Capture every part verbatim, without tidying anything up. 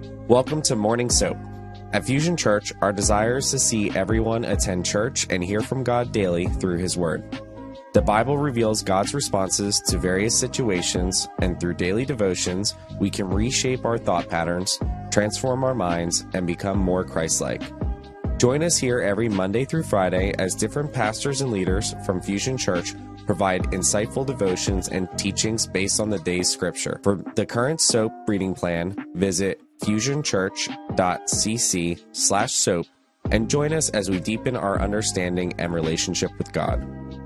Welcome to Morning Soap. At Fusion Church, our desire is to see everyone attend church and hear from God daily through His Word. The Bible reveals God's responses to various situations, and through daily devotions, we can reshape our thought patterns, transform our minds, and become more Christ-like. Join us here every Monday through Friday as different pastors and leaders from Fusion Church provide insightful devotions and teachings based on the day's scripture. For the current soap reading plan, visit fusionchurch.cc slash soap and join us as we deepen our understanding and relationship with God.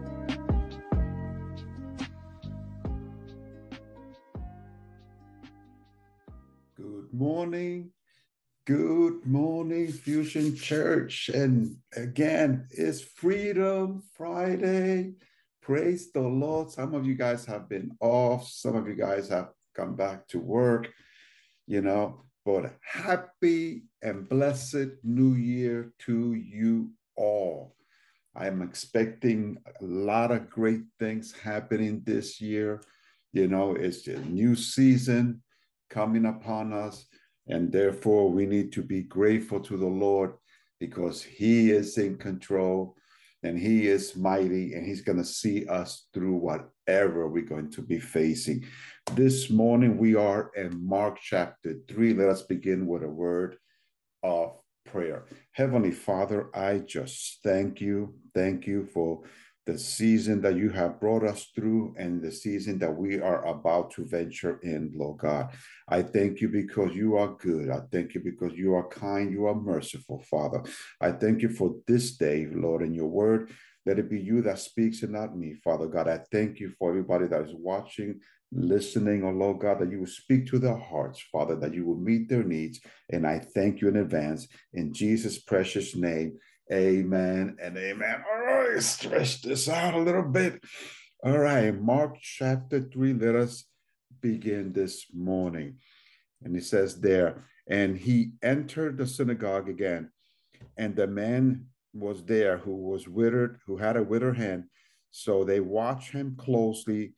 Good morning. Good morning, Fusion Church. And again, it's Freedom Friday. Praise the Lord. Some of you guys have been off. Some of you guys have come back to work, you know, but happy and blessed New Year to you all. I am expecting a lot of great things happening this year. You know, it's a new season coming upon us. And therefore, we need to be grateful to the Lord because He is in control and He is mighty and He's going to see us through whatever we're going to be facing. This morning, we are in Mark chapter three. Let us begin with a word of prayer. Heavenly Father, I just thank you. Thank you for the season that you have brought us through and the season that we are about to venture in, Lord God. I thank you because you are good. I thank you because you are kind. You are merciful, Father. I thank you for this day, Lord, and your word. Let it be you that speaks and not me, Father God. I thank you for everybody that is watching, listening, oh Lord God, that you will speak to their hearts, Father, that you will meet their needs. And I thank you in advance. In Jesus' precious name, amen and amen. All right, stretch this out a little bit. All right, Mark chapter three, let us begin this morning. And it says there, and he entered the synagogue again, and the man was there who was withered, who had a withered hand. So they watched him closely.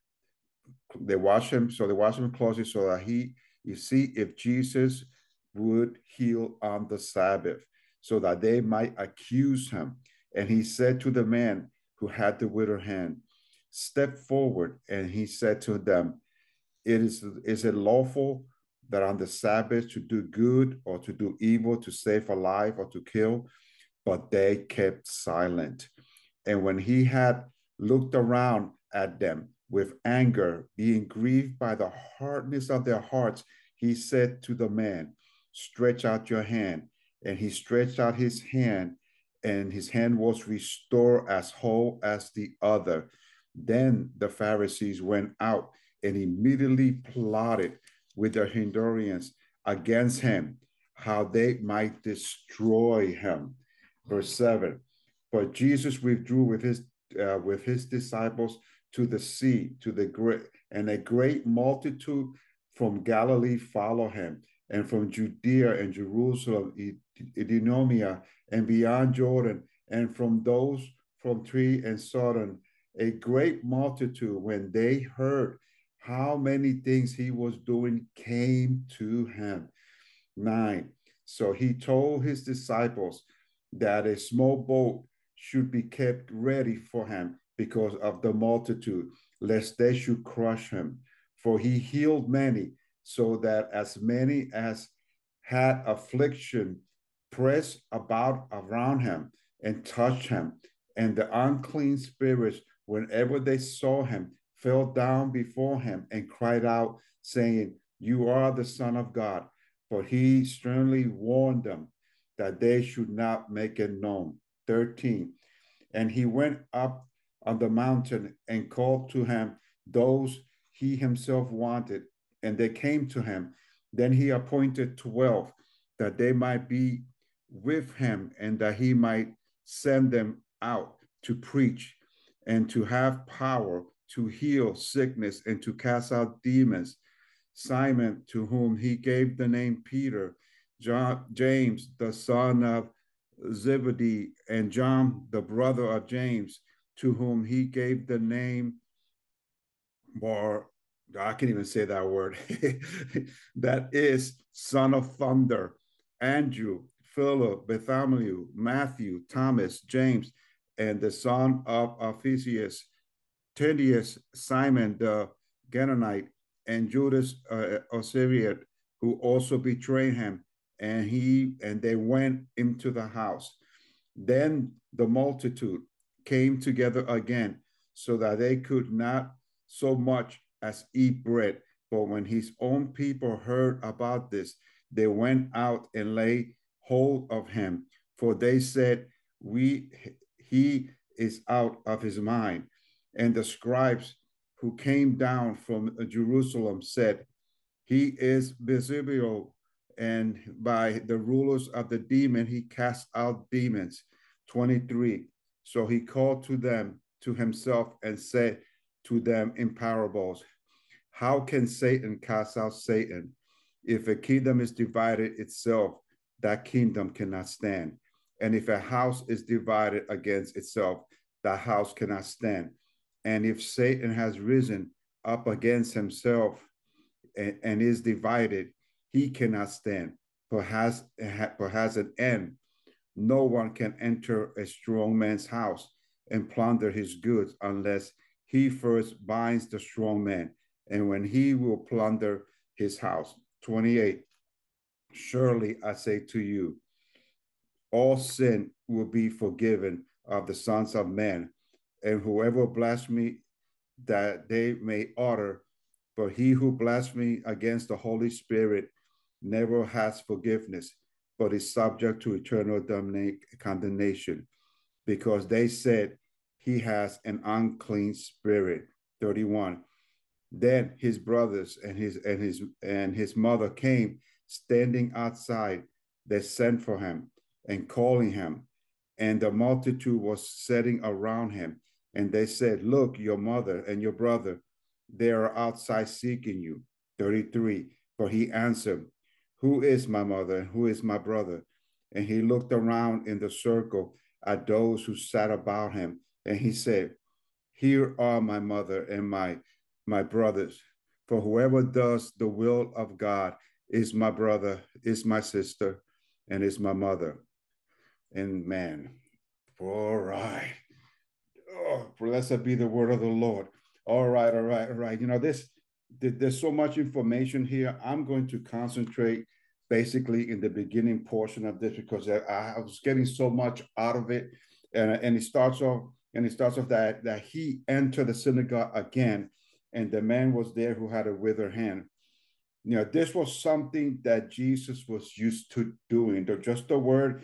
They watched him, so they watched him closely so that he, you see, if Jesus would heal on the Sabbath, so that they might accuse him. And he said to the man who had the withered hand, step forward. And he said to them, it is, is it lawful that on the Sabbath to do good or to do evil, to save a life or to kill? But they kept silent. And when he had looked around at them with anger, being grieved by the hardness of their hearts, he said to the man, stretch out your hand. And he stretched out his hand, and his hand was restored as whole as the other. Then the Pharisees went out and immediately plotted with their Hindorians against him, how they might destroy him. Verse seven, but Jesus withdrew with his uh, with his disciples to the sea, to the great, and a great multitude from Galilee followed him, and from Judea and Jerusalem, Idumea, and beyond Jordan, and from those from Tyre and Sidon, a great multitude, when they heard how many things he was doing, came to him. Nine, so he told his disciples that a small boat should be kept ready for him because of the multitude, lest they should crush him. For he healed many, so that as many as had affliction pressed about around him and touched him. And the unclean spirits, whenever they saw him, fell down before him and cried out, saying, you are the Son of God. But he sternly warned them that they should not make it known. thirteen, and he went up on the mountain and called to him those he himself wanted, and they came to him. Then he appointed twelve, that they might be with him, and that he might send them out to preach and to have power to heal sickness and to cast out demons. Simon, to whom he gave the name Peter, John, James, the son of Zebedee, and John, the brother of James, to whom he gave the name Bar I can't even say that word. That is son of thunder. Andrew, Philip, Bartholomew, Matthew, Thomas, James, and the son of Alphaeus, Thaddeus, Simon the Canaanite, and Judas uh, Iscariot, who also betrayed him. And he and they went into the house. Then the multitude came together again, so that they could not so much as eat bread. But when his own people heard about this, they went out and laid hold of him, for they said, "We he is out of his mind." And the scribes who came down from Jerusalem said, "He is Beelzebul, and by the rulers of the demon he casts out demons." twenty-three. So he called to them to himself and said to them in parables, "How can Satan cast out Satan? If a kingdom is divided itself, that kingdom cannot stand. And if a house is divided against itself, that house cannot stand. And if Satan has risen up against himself and, and is divided, he cannot stand, but has, but has an end. No one can enter a strong man's house and plunder his goods unless he first binds the strong man, and when he will plunder his house. twenty-eight. Surely I say to you, all sin will be forgiven of the sons of men, and whoever blasphemes that they may utter, but he who blasphemes against the Holy Spirit never has forgiveness, but is subject to eternal condemnation, because they said he has an unclean spirit. thirty-one. Then his brothers and his and his and his mother came, standing outside. They sent for him and calling him, and the multitude was sitting around him. And they said, "Look, your mother and your brother, they are outside seeking you." thirty-three. But he answered, "Who is my mother and who is my brother?" And he looked around in the circle at those who sat about him, and he said, "Here are my mother and my my brothers. For whoever does the will of God is my brother, is my sister, and is my mother." And man, all right. Oh, blessed be the word of the Lord. All right, all right, all right. You know, this there's so much information here. I'm going to concentrate basically in the beginning portion of this because I, I was getting so much out of it. And, and it starts off, and it starts off that that he entered the synagogue again, and the man was there who had a withered hand. You know, this was something that Jesus was used to doing. Just the word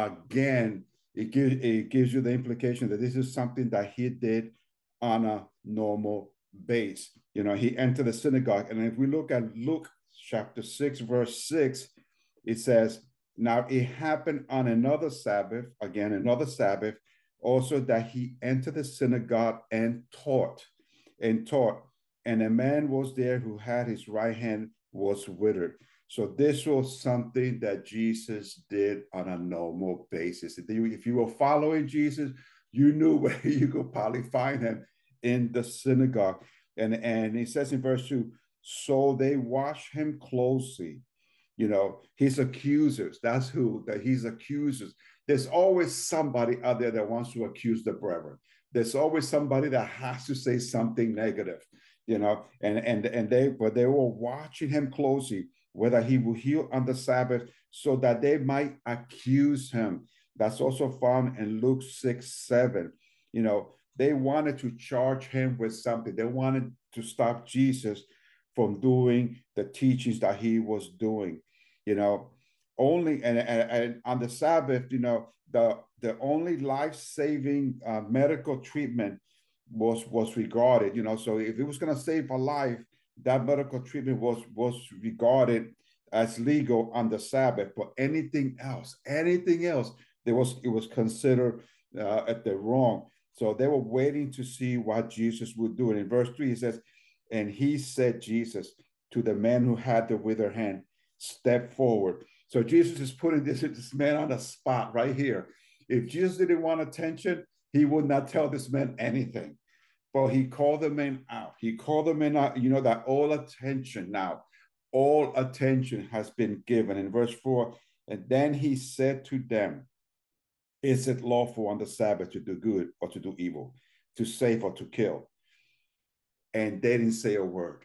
again, it gives it gives you the implication that this is something that he did on a normal base. You know, he entered the synagogue, and if we look at Luke chapter six, verse six, it says, "Now it happened on another Sabbath, again another Sabbath, also that he entered the synagogue and taught, and taught, and a man was there who had his right hand was withered." So this was something that Jesus did on a normal basis. If you were following Jesus, you knew where you could probably find him in the synagogue. And, and he says in verse two, so they watched him closely. You know, his accusers, that's who, that his accusers. There's always somebody out there that wants to accuse the brethren. There's always somebody that has to say something negative, you know, and, and, and they, but they were watching him closely, whether he will heal on the Sabbath, so that they might accuse him. That's also found in Luke six, seven. You know, they wanted to charge him with something. They wanted to stop Jesus from doing the teachings that he was doing, you know, only, and, and, and on the Sabbath, you know, the, the only life-saving uh, medical treatment was, was regarded, you know, so if it was going to save a life, that medical treatment was, was regarded as legal on the Sabbath. But anything else, anything else, there was, it was considered uh, at the wrong. So they were waiting to see what Jesus would do. And in verse three, he says, and he said, Jesus, to the man who had the withered hand, step forward. So Jesus is putting this, this man on the spot right here. If Jesus didn't want attention, he would not tell this man anything. But he called the men out. He called the men out, you know, that all attention now, all attention has been given. In verse four, and then he said to them, is it lawful on the Sabbath to do good or to do evil, to save or to kill? And they didn't say a word.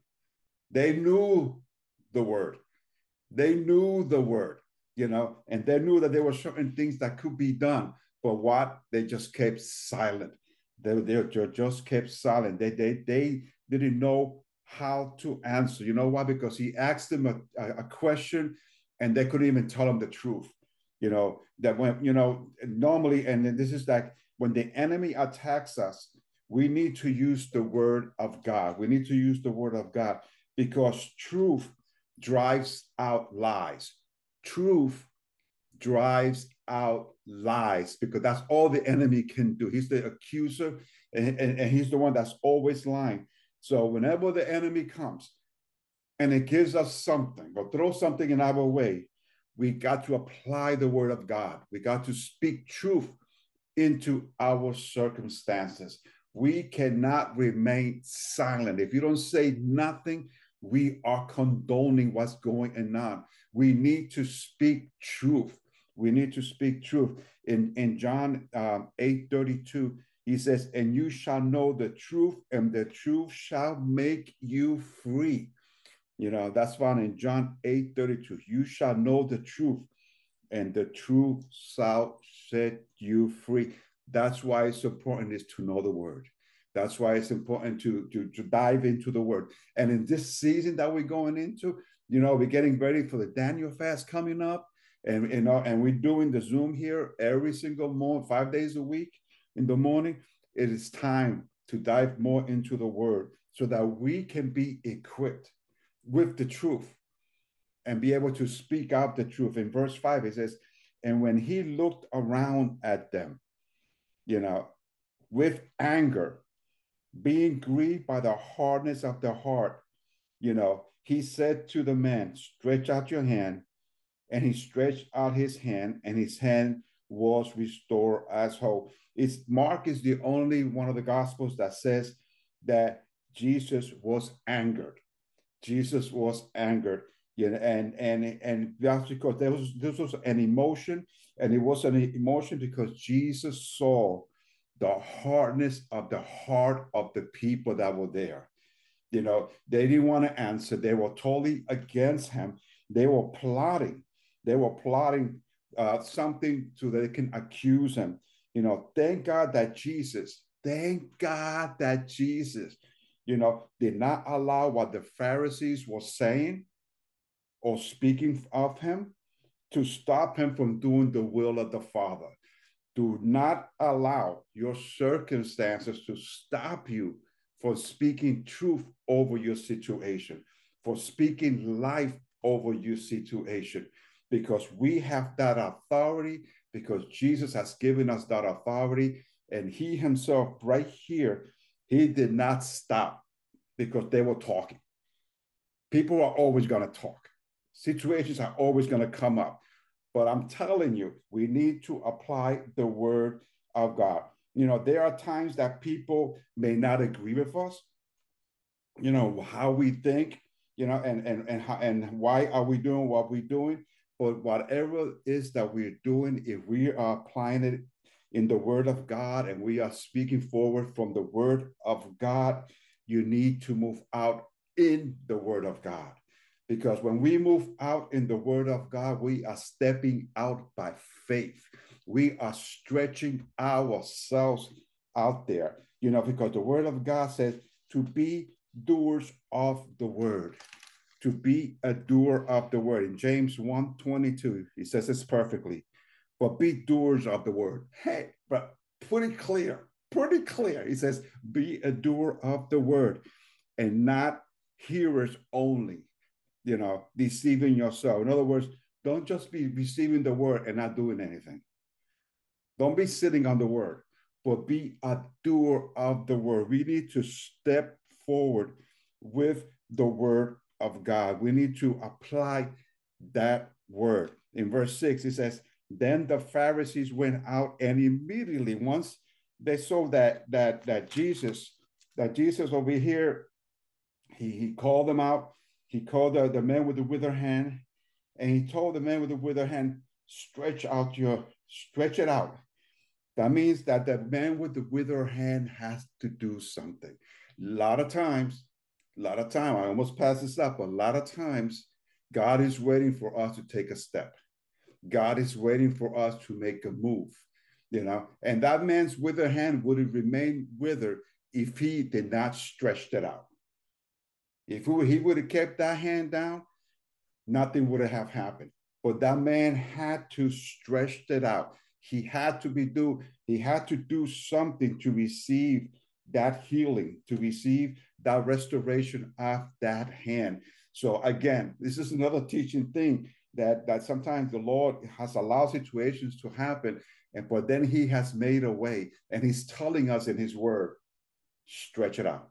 They knew the word. They knew the word, you know, and they knew that there were certain things that could be done. But what? They just kept silent. They, they just kept silent. They, they, they didn't know how to answer. You know why? Because he asked them a, a question and they couldn't even tell him the truth. You know, that when, you know, normally, and this is like when the enemy attacks us, we need to use the word of God. We need to use the word of God because truth drives out lies. Truth drives out lies because that's all the enemy can do. He's the accuser and, and, and he's the one that's always lying. So whenever the enemy comes and it gives us something or throw something in our way, we got to apply the word of God. We got to speak truth into our circumstances. We cannot remain silent. If you don't say nothing, we are condoning what's going on. We need to speak truth. We need to speak truth. In, in John um, eight thirty-two, he says, and you shall know the truth, and the truth shall make you free. You know, that's found in John eight thirty-two. You shall know the truth, and the truth shall set you free. That's why it's important is to know the word. That's why it's important to, to, to dive into the word. And in this season that we're going into, you know, we're getting ready for the Daniel fast coming up. And, you know, and we're doing the Zoom here every single morning, five days a week in the morning. It is time to dive more into the word so that we can be equipped with the truth and be able to speak out the truth. In verse five, it says, and when he looked around at them, you know, with anger, being grieved by the hardness of the heart, you know, he said to the man, stretch out your hand. And he stretched out his hand, and his hand was restored as whole. It's Mark is the only one of the gospels that says that Jesus was angered. Jesus was angered. You know, and and and that's because there was this was an emotion, and it was an emotion because Jesus saw the hardness of the heart of the people that were there. You know, they didn't want to answer. They were totally against him. They were plotting. They were plotting uh, something so that they can accuse him. You know, thank God that Jesus, thank God that Jesus, you know, did not allow what the Pharisees were saying or speaking of him to stop him from doing the will of the Father. Do not allow your circumstances to stop you for speaking truth over your situation, for speaking life over your situation, because we have that authority, because Jesus has given us that authority. And he himself right here, he did not stop because they were talking. People are always going to talk. Situations are always going to come up. But I'm telling you, we need to apply the word of God. You know, there are times that people may not agree with us, you know, how we think, you know, and and and how, and why are we doing what we're doing? But whatever it is that we're doing, if we are applying it in the word of God and we are speaking forward from the word of God, you need to move out in the word of God. Because when we move out in the word of God, we are stepping out by faith. We are stretching ourselves out there, you know, because the word of God says to be doers of the word, to be a doer of the word. In James one twenty-two, he says this perfectly, but be doers of the word. Hey, but pretty clear, pretty clear. He says, be a doer of the word and not hearers only, you know, deceiving yourself. In other words, don't just be receiving the word and not doing anything. Don't be sitting on the word, but be a doer of the word. We need to step forward with the word of God. We need to apply that word. In verse six, it says, then the Pharisees went out and immediately, once they saw that that that Jesus, that Jesus over here, he, he called them out. He called the, the man with the withered hand, and he told the man with the withered hand, stretch out your, stretch it out. That means that the man with the withered hand has to do something. A lot of times, a lot of time, I almost passed this up. A lot of times, God is waiting for us to take a step. God is waiting for us to make a move, you know. And that man's withered hand would have remained withered if he did not stretch it out. If he would have kept that hand down, nothing would have happened. But that man had to stretch it out. He had to be do, he had to do something to receive that healing, to receive that restoration of that hand. So again, this is another teaching thing that, that sometimes the Lord has allowed situations to happen, and but then he has made a way, and he's telling us in his word, stretch it out.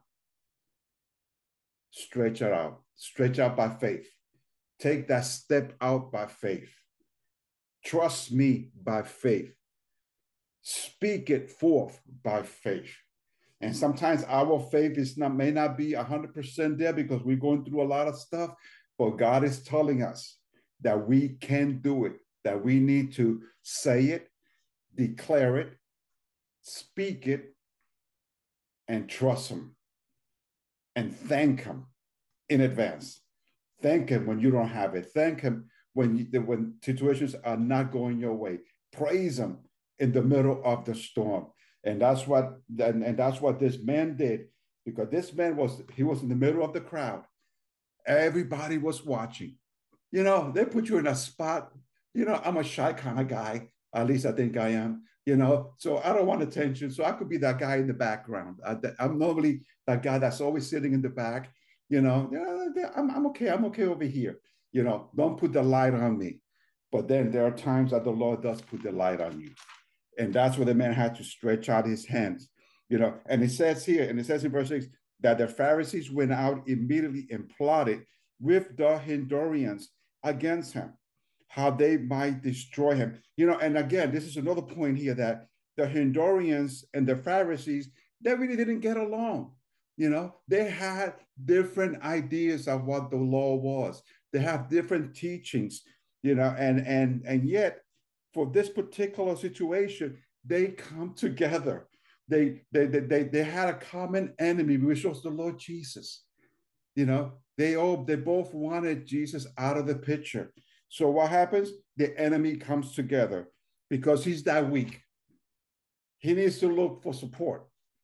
Stretch it out. Stretch out by faith. Take that step out by faith. Trust me by faith. Speak it forth by faith. And sometimes our faith is not, may not be one hundred percent there because we're going through a lot of stuff, but God is telling us that we can do it, that we need to say it, declare it, speak it, and trust him. And thank him in advance. Thank him when you don't have it. Thank him when you, when situations are not going your way. Praise him in the middle of the storm. And that's what and, and that's what this man did, because this man was he was in the middle of the crowd. Everybody was watching. You know, they put you in a spot. You know, I'm a shy kind of guy. At least I think I am. You know, so I don't want attention. So I could be that guy in the background. I, I'm normally that guy that's always sitting in the back. You know, yeah, I'm, I'm okay. I'm okay over here. You know, don't put the light on me. But then there are times that the Lord does put the light on you. And that's where the man had to stretch out his hands. You know, and it says here, and it says in verse six, that the Pharisees went out immediately and plotted with the Hindorians against him, how they might destroy him. You know, and again, this is another point here, that the Hindorians and the Pharisees, they really didn't get along. You know, they had different ideas of what the law was. They have different teachings, you know, and and and yet for this particular situation, they come together. They they they they had a common enemy, which was the Lord Jesus. You know, they all they both wanted Jesus out of the picture. So what happens? The enemy comes together because he's that weak. He needs to look for support.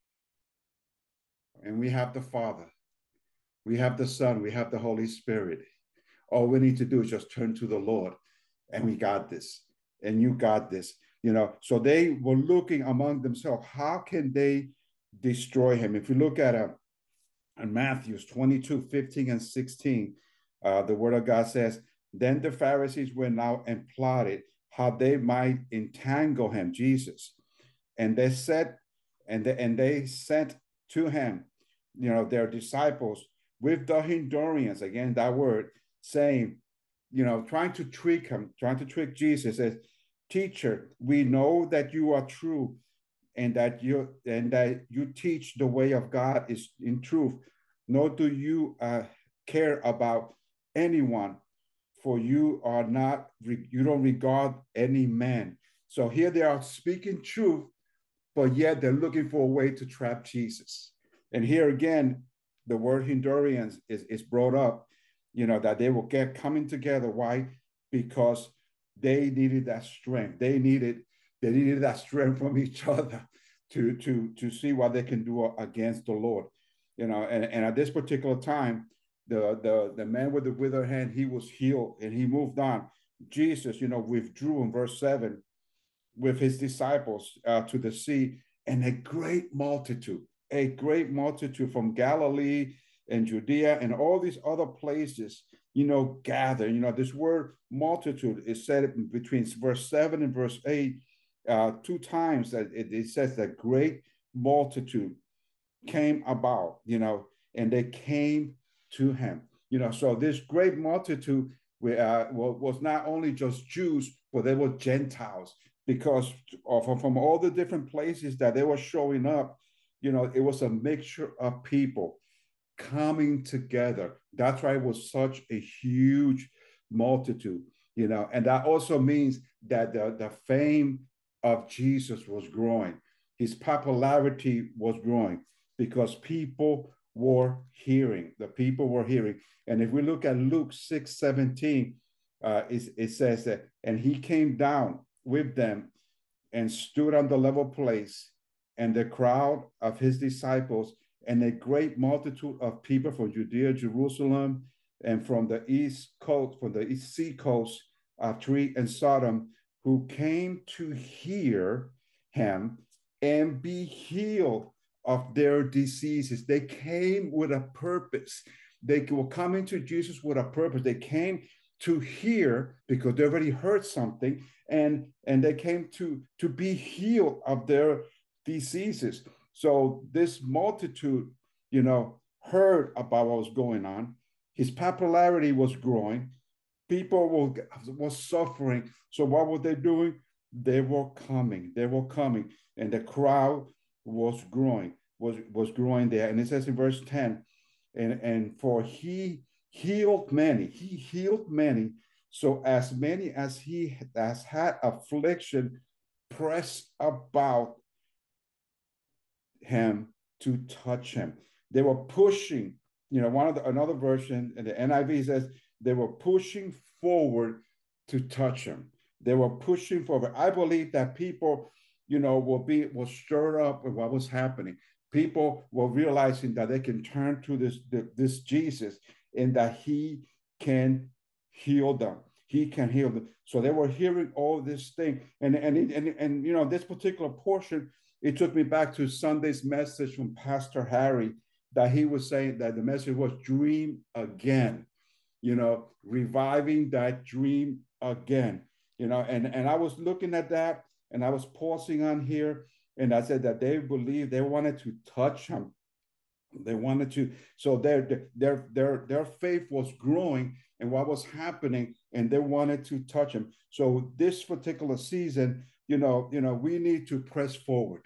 And we have the Father, we have the Son, we have the Holy Spirit. All we need to do is just turn to the Lord, and we got this, and you got this. You know, so they were looking among themselves, how can they destroy him? If you look at uh, in Matthew twenty-two, fifteen and sixteen, uh, the word of God says, then the Pharisees went out and plotted how they might entangle him, Jesus. And they said, and they, and they sent to him, you know, their disciples with the Hindorians, again, that word, saying, you know, trying to trick him, trying to trick Jesus, says, teacher, we know that you are true and that you and that you teach the way of God is in truth, nor do you uh, care about anyone, for you are not, you don't regard any man. So here they are speaking truth, but yet they're looking for a way to trap Jesus. And here again, the word Hindorians is, is brought up, you know, that they will get coming together. Why? Because they needed that strength. They needed, they needed that strength from each other to, to, to see what they can do against the Lord. You know, and, and at this particular time, the, the, the man with the withered hand, he was healed and he moved on. Jesus, you know, withdrew in verse seven with his disciples uh, to the sea, and a great multitude, a great multitude from Galilee and Judea and all these other places, you know, gather. You know, this word multitude is said between verse seven and verse eight, uh, two times that it, it says that great multitude came about, you know, and they came to him. You know, so this great multitude uh, was not only just Jews, but they were Gentiles. because of, from all the different places that they were showing up, you know, it was a mixture of people coming together. That's why it was such a huge multitude, you know, and that also means that the, the fame of Jesus was growing. His popularity was growing because people were hearing. The people were hearing. And if we look at Luke six seventeen, uh, it, it says that, and he came down with them and stood on the level place, and the crowd of his disciples and a great multitude of people from Judea, Jerusalem, and from the east coast, from the east sea coast of Tyre and Sodom, who came to hear him and be healed of their diseases. They came with a purpose. They were coming to Jesus with a purpose. They came to hear because they already heard something, and, and they came to, to be healed of their diseases. So this multitude, you know, heard about what was going on. His popularity was growing. People were, were suffering. So what were they doing? They were coming. They were coming. And the crowd was growing, was, was growing there. And it says in verse ten, and, and for he healed many, he healed many. So as many as he has had affliction pressed about him to touch him. They were pushing, you know, one of the, another version in the N I V says they were pushing forward to touch him. They were pushing forward. I believe that people, you know, will be will stir up with what was happening. People were realizing that they can turn to this this Jesus and that he can heal them. He can heal them. So they were hearing all this thing, and and and and you know, this particular portion, it took me back to Sunday's message from Pastor Harry, that he was saying that the message was dream again, you know, reviving that dream again, you know, and, and I was looking at that, and I was pausing on here, and I said that they believed, they wanted to touch him. They wanted to, so their, their, their, their faith was growing and what was happening, and they wanted to touch him. So this particular season, you know, you know, we need to press forward.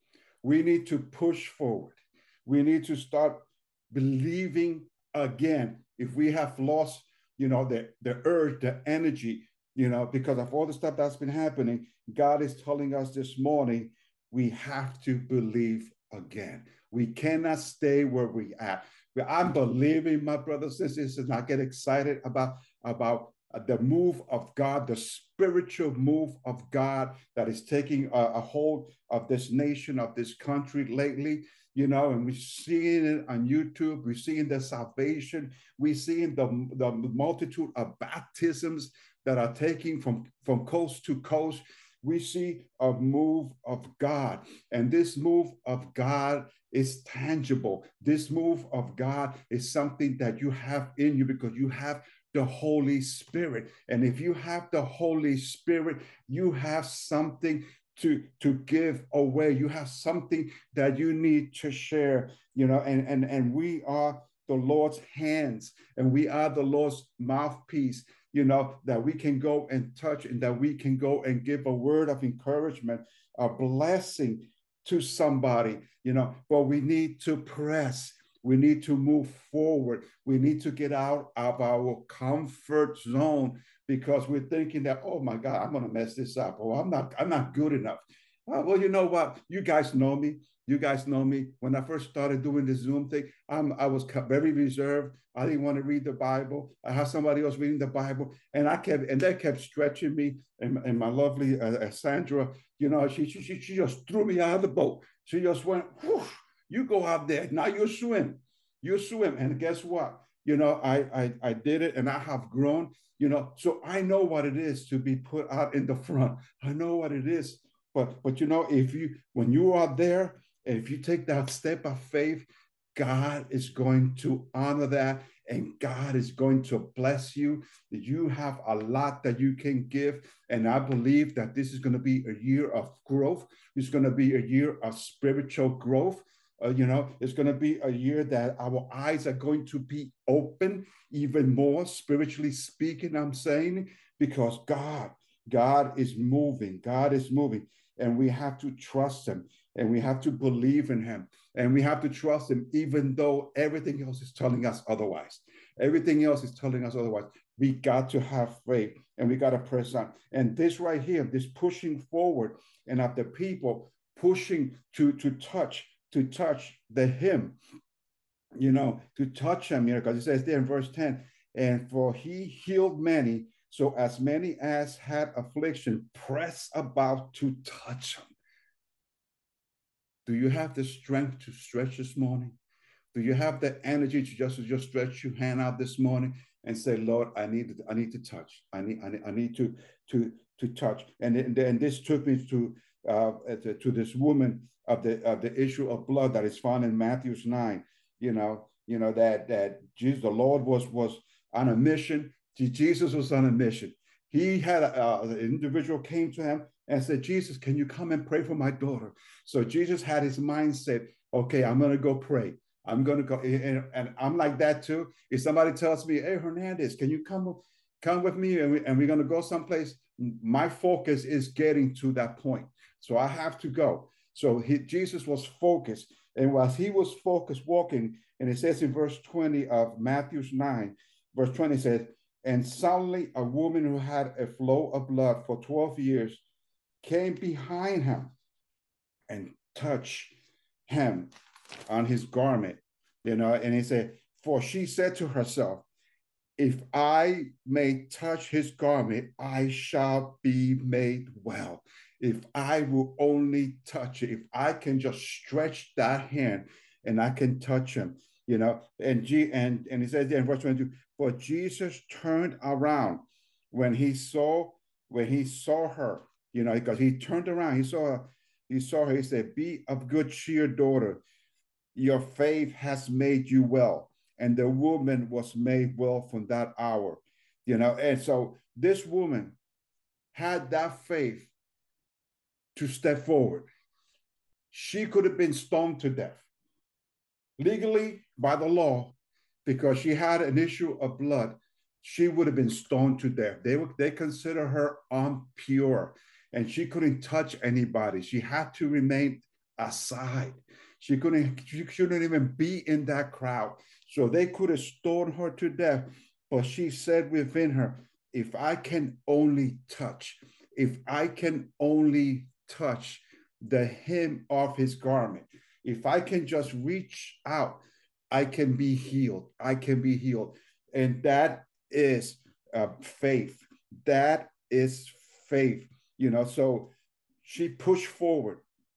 We need to push forward. We need to start believing again. If we have lost, you know, the, the urge, the energy, you know, because of all the stuff that's been happening, God is telling us this morning, we have to believe again. We cannot stay where we are. I'm believing, my brothers and sisters, and I get excited about, about the move of God, the spiritual move of God that is taking a, a hold of this nation, of this country lately, you know, and we're seeing it on YouTube. We're seeing the salvation. We're seeing the, the multitude of baptisms that are taking from, from coast to coast. We see a move of God, and this move of God is tangible. This move of God is something that you have in you because you have the Holy Spirit. And if you have the Holy Spirit, you have something to, to give away. You have something that you need to share, you know, and, and, and we are the Lord's hands, and we are the Lord's mouthpiece, you know, that we can go and touch, and that we can go and give a word of encouragement, a blessing to somebody, you know, but we need to press. We need to move forward. We need to get out of our comfort zone because we're thinking that, oh my God, I'm going to mess this up. Oh, I'm not, I'm not good enough. Uh, well, you know what? You guys know me. You guys know me. When I first started doing the Zoom thing, I'm, I was very reserved. I didn't want to read the Bible. I had somebody else reading the Bible, and I kept, and they kept stretching me. And, and my lovely uh, Sandra, you know, she, she she just threw me out of the boat. She just went, whoosh, you go out there now. You swim, you swim, and guess what? You know, I I I did it, and I have grown. You know, so I know what it is to be put out in the front. I know what it is. But but you know, if you when you are there, and if you take that step of faith, God is going to honor that, and God is going to bless you. You have a lot that you can give, and I believe that this is going to be a year of growth. It's going to be a year of spiritual growth. Uh, you know, it's going to be a year that our eyes are going to be open even more, spiritually speaking, I'm saying, because God, God is moving. God is moving. And we have to trust him, and we have to believe in him, and we have to trust him, even though everything else is telling us otherwise. Everything else is telling us otherwise. We got to have faith, and we got to press on. And this right here, this pushing forward, and of the people pushing to, to touch, to touch the him, you know, to touch him, you know, because it says there in verse ten, and for he healed many, so as many as had affliction, press about to touch him. Do you have the strength to stretch this morning? Do you have the energy to just, to just stretch your hand out this morning and say, Lord, I need to, I need to touch. I need, I need, I need to, to, to touch. And then this took me to, uh, to, to this woman of the, of the issue of blood that is found in Matthew nine. You know, you know, that, that Jesus, the Lord was, was on a mission. Jesus was on a mission. He had a, uh, an individual came to him and said, Jesus, can you come and pray for my daughter? So Jesus had his mindset, okay, I'm going to go pray. I'm going to go. And, and I'm like that too. If somebody tells me, hey, Hernandez, can you come, come with me? And, we, and we're going to go someplace. My focus is getting to that point. So I have to go. So he, Jesus was focused. And while he was focused walking, and it says in verse twenty of Matthew nine, verse twenty says, and suddenly a woman who had a flow of blood for twelve years came behind him and touched him on his garment, you know, and he said, for she said to herself, if I may touch his garment, I shall be made well. If I will only touch it, if I can just stretch that hand and I can touch him, you know, and G and, and he says there in verse twenty-two, but Jesus turned around when he saw, when he saw her, you know, because he turned around, he saw her, he saw her, he said, be of good cheer, daughter. Your faith has made you well. And the woman was made well from that hour, you know. And so this woman had that faith to step forward. She could have been stoned to death legally by the law, because she had an issue of blood. She would have been stoned to death. They would, they consider her impure, and she couldn't touch anybody. She had to remain aside. She couldn't, she shouldn't even be in that crowd. So they could have stoned her to death. But she said within her, if I can only touch, if I can only touch the hem of his garment, if I can just reach out, I can be healed. I can be healed. And that is uh, faith. That is faith. You know, so she pushed forward.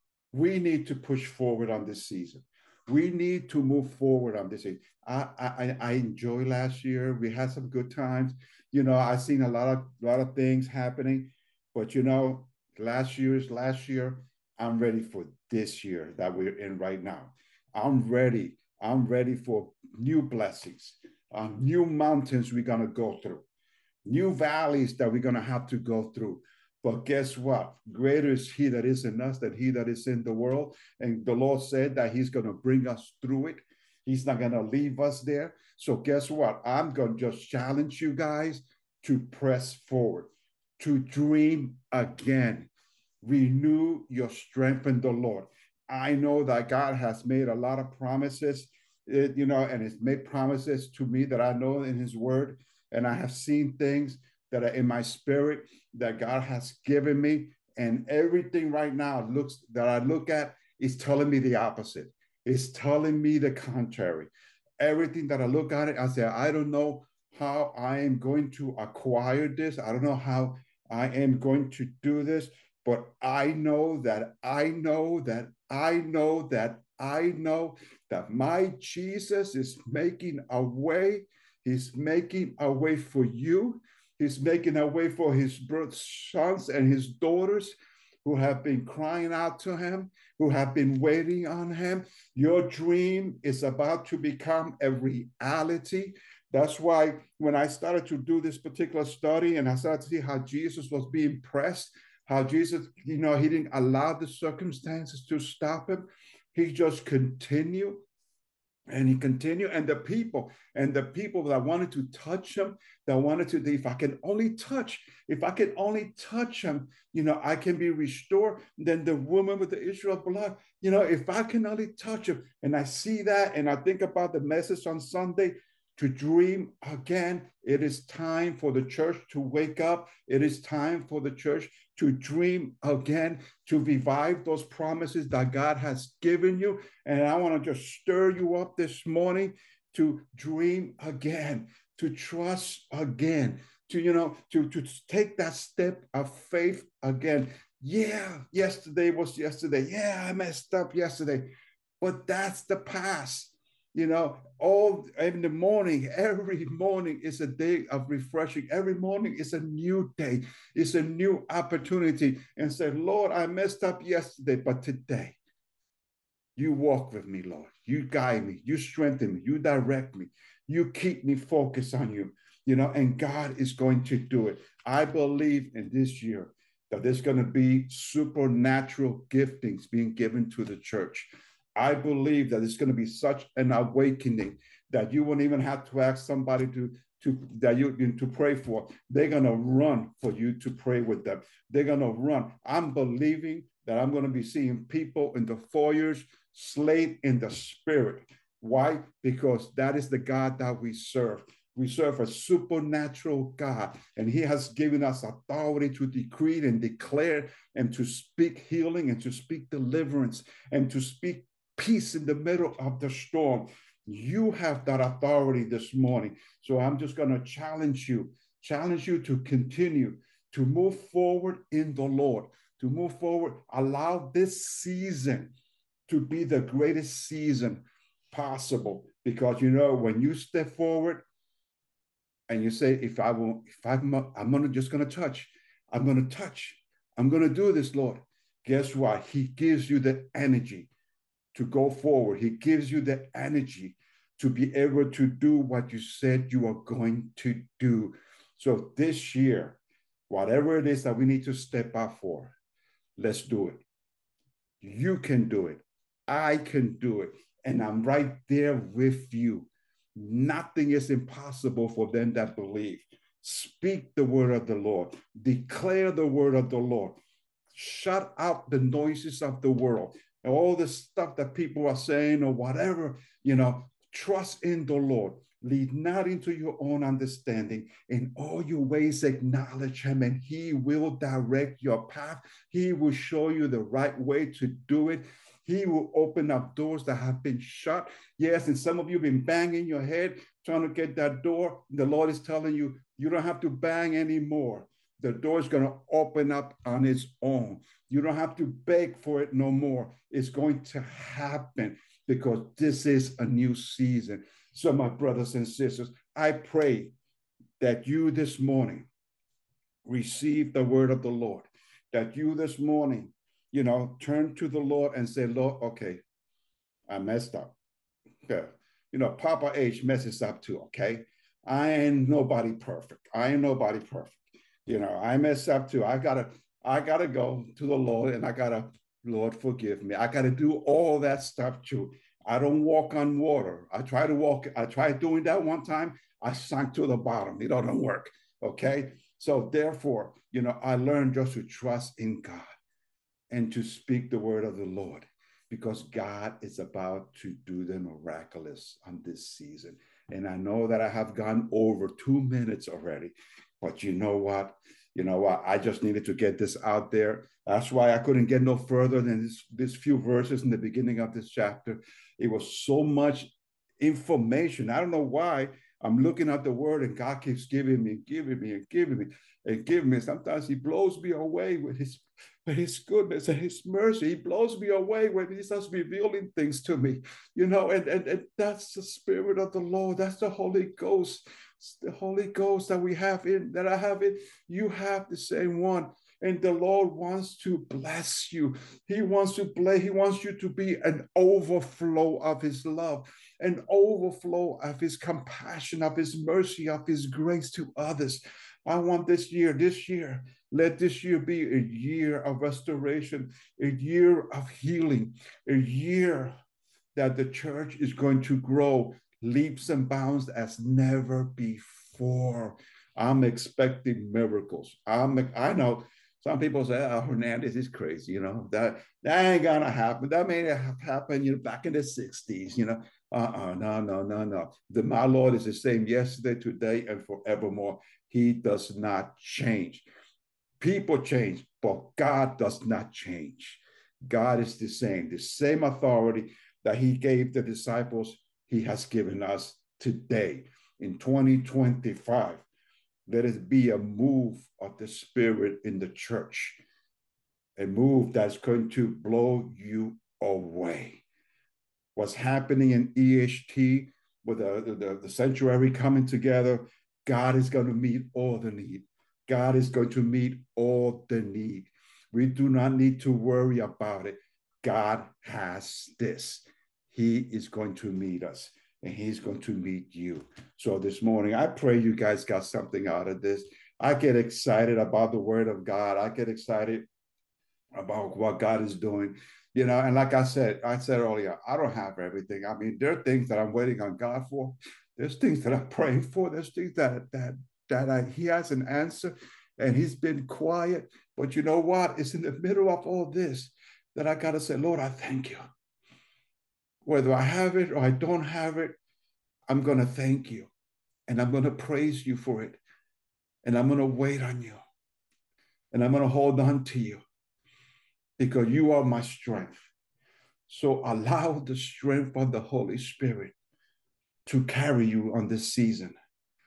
We need to push forward on this season. We need to move forward on this. I, I, I enjoyed last year. We had some good times. You know, I've seen a lot of, lot of things happening. But, you know, last year's last year, I'm ready for this year that we're in right now. I'm ready. I'm ready for new blessings, uh, new mountains we're going to go through, new valleys that we're going to have to go through. But guess what? Greater is he that is in us than he that is in the world. And the Lord said that he's going to bring us through it. He's not going to leave us there. So guess what? I'm going to just challenge you guys to press forward, to dream again. Renew your strength in the Lord. I know that God has made a lot of promises, you know, and he's made promises to me that I know in his word. And I have seen things that are in my spirit that God has given me. And everything right now looks that I look at is telling me the opposite. It's telling me the contrary. Everything that I look at it, I say, I don't know how I am going to acquire this. I don't know how I am going to do this, but I know that I know that I know that I know that my Jesus is making a way. He's making a way for you. He's making a way for his sons and his daughters who have been crying out to him, who have been waiting on him. Your dream is about to become a reality. That's why when I started to do this particular study and I started to see how Jesus was being pressed, how Jesus, you know, he didn't allow the circumstances to stop him. He just continued And he continued, and the people, and the people that wanted to touch him, that wanted to, if I can only touch, if I can only touch him, you know, I can be restored. Then the woman with the issue of blood, you know, if I can only touch him. And I see that, and I think about the message on Sunday, to dream again. It is time for the church to wake up. It is time for the church to dream again, to revive those promises that God has given you. And I want to just stir you up this morning to dream again, to trust again, to, you know, to, to take that step of faith again. Yeah, yesterday was yesterday. Yeah, I messed up yesterday, but that's the past. You know, all in the morning, every morning is a day of refreshing. Every morning is a new day. It's a new opportunity. And say, Lord, I messed up yesterday, but today, you walk with me, Lord. You guide me. You strengthen me. You direct me. You keep me focused on you. You know, and God is going to do it. I believe in this year that there's going to be supernatural giftings being given to the church. I believe that it's going to be such an awakening that you won't even have to ask somebody to, to that you to pray for. They're going to run for you to pray with them. They're going to run. I'm believing that I'm going to be seeing people in the foyers slain in the spirit. Why? Because that is the God that we serve. We serve a supernatural God, and he has given us authority to decree and declare and to speak healing and to speak deliverance and to speak peace in the middle of the storm. You have that authority this morning. So I'm just going to challenge you, challenge you to continue to move forward in the Lord, to move forward. Allow this season to be the greatest season possible, because, you know, when you step forward and you say, if I will, if I'm, I'm gonna, just going to touch, I'm going to touch, I'm going to do this, Lord. Guess what? He gives you the energy to go forward. He gives you the energy to be able to do what you said you are going to do. So this year, whatever it is that we need to step up for, let's do it. You can do it. I can do it. And I'm right there with you. Nothing is impossible for them that believe. Speak the word of the Lord. Declare the word of the Lord. Shut out the noises of the world. All the stuff that people are saying or whatever, you know, trust in the Lord. Lead not into your own understanding. In all your ways, acknowledge him, and he will direct your path. He will show you the right way to do it. He will open up doors that have been shut. Yes, and some of you have been banging your head trying to get that door. The Lord is telling you, you don't have to bang anymore. The door is going to open up on its own. You don't have to beg for it no more. It's going to happen because this is a new season. So, my brothers and sisters, I pray that you this morning receive the word of the Lord, that you this morning, you know, turn to the Lord and say, Lord, okay, I messed up. Okay. You know, Papa H messes up too, okay? I ain't nobody perfect. I ain't nobody perfect. You know, I mess up too. I gotta, I gotta go to the Lord and I gotta, Lord, forgive me. I gotta do all that stuff too. I don't walk on water. I try to walk, I tried doing that one time. I sank to the bottom. It doesn't work. Okay. So therefore, you know, I learned just to trust in God and to speak the word of the Lord, because God is about to do the miraculous on this season. And I know that I have gone over two minutes already. But you know what? You know what? I just needed to get this out there. That's why I couldn't get no further than this, this few verses in the beginning of this chapter. It was so much information. I don't know why. I'm looking at the word and God keeps giving me, giving me, and giving me, and giving me. Sometimes he blows me away with his, with his goodness and his mercy. He blows me away when he starts revealing things to me, you know, and, and, and that's the Spirit of the Lord. That's the Holy Ghost. It's the Holy Ghost that we have in, that I have in. You have the same one. And the Lord wants to bless you. He wants to bless, he wants you to be an overflow of his love, an overflow of his compassion, of his mercy, of his grace to others. I want this year, this year, let this year be a year of restoration, a year of healing, a year that the church is going to grow leaps and bounds as never before. I'm expecting miracles. I'm, I know some people say, oh, Hernandez is crazy. You know, that, that ain't gonna happen. That may have happened, you know, back in the sixties, you know. Uh-uh, no, no, no, no. The, my Lord is the same yesterday, today, and forevermore. He does not change. People change, but God does not change. God is the same. The same authority that he gave the disciples, he has given us today in twenty twenty-five. Let it be a move of the Spirit in the church, a move that's going to blow you away. What's happening in E H T with the, the, the sanctuary coming together, God is going to meet all the need. God is going to meet all the need. We do not need to worry about it. God has this. He is going to meet us, and he's going to meet you. So this morning, I pray you guys got something out of this. I get excited about the word of God. I get excited about what God is doing. You know, and like I said, I said earlier, I don't have everything. I mean, there are things that I'm waiting on God for. There's things that I'm praying for. There's things that that that I, he has an answer, and he's been quiet. But you know what? It's in the middle of all this that I got to say, Lord, I thank you. Whether I have it or I don't have it, I'm going to thank you. And I'm going to praise you for it. And I'm going to wait on you. And I'm going to hold on to you because you are my strength. So allow the strength of the Holy Spirit to carry you on this season.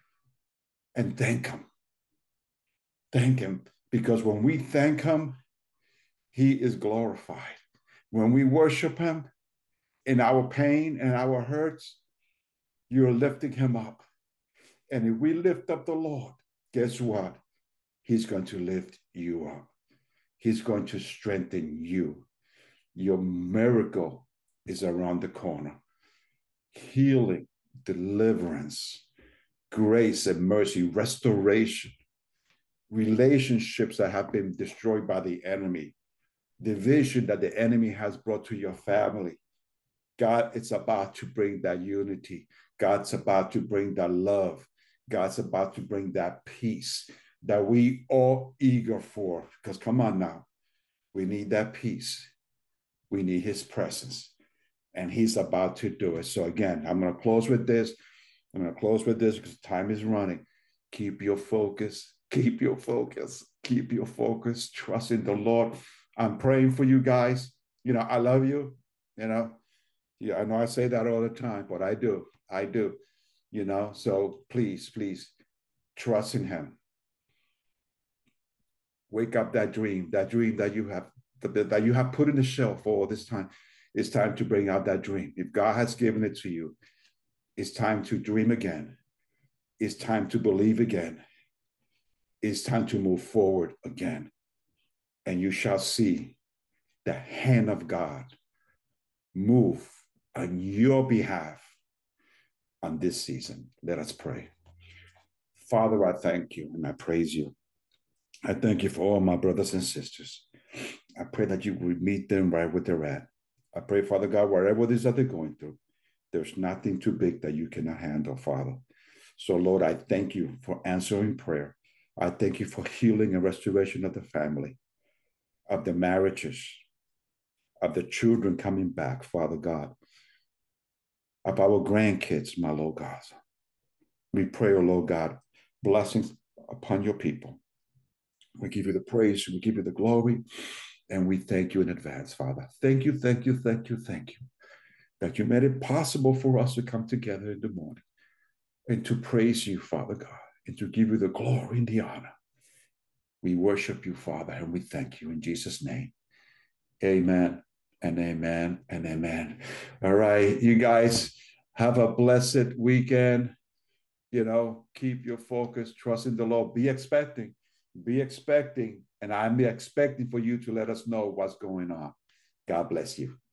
And thank him. Thank him. Because when we thank him, he is glorified. When we worship him in our pain and our hurts, you're lifting him up. And if we lift up the Lord, guess what? He's going to lift you up. He's going to strengthen you. Your miracle is around the corner. Healing, deliverance, grace and mercy, restoration, relationships that have been destroyed by the enemy, division that the enemy has brought to your family. God, it's about to bring that unity. God's about to bring that love. God's about to bring that peace that we all eager for. Because come on now, we need that peace. We need his presence. And he's about to do it. So again, I'm going to close with this. I'm going to close with this because time is running. Keep your focus. Keep your focus. Keep your focus. Trust in the Lord. I'm praying for you guys. You know, I love you. You know, yeah, I know I say that all the time, but I do. I do. You know, so please, please trust in him. Wake up that dream, that dream that you have, that you have put in the shelf for all this time. It's time to bring out that dream. If God has given it to you, it's time to dream again. It's time to believe again. It's time to move forward again. And you shall see the hand of God move on your behalf on this season. Let us pray. Father, I thank you and I praise you. I thank you for all my brothers and sisters. I pray that you would meet them right where they're at. I pray, Father God, wherever it is that they're going through, there's nothing too big that you cannot handle, Father. So, Lord, I thank you for answering prayer. I thank you for healing and restoration of the family, of the marriages, of the children coming back, Father God, of our grandkids, my Lord God. We pray, oh Lord God, blessings upon your people. We give you the praise, we give you the glory, and we thank you in advance, Father. Thank you, thank you, thank you, thank you, that you made it possible for us to come together in the morning and to praise you, Father God, and to give you the glory and the honor. We worship you, Father, and we thank you in Jesus' name. Amen and amen and amen. All right, you guys have a blessed weekend. You know, keep your focus, trust in the Lord. Be expecting, be expecting, and I'm expecting for you to let us know what's going on. God bless you.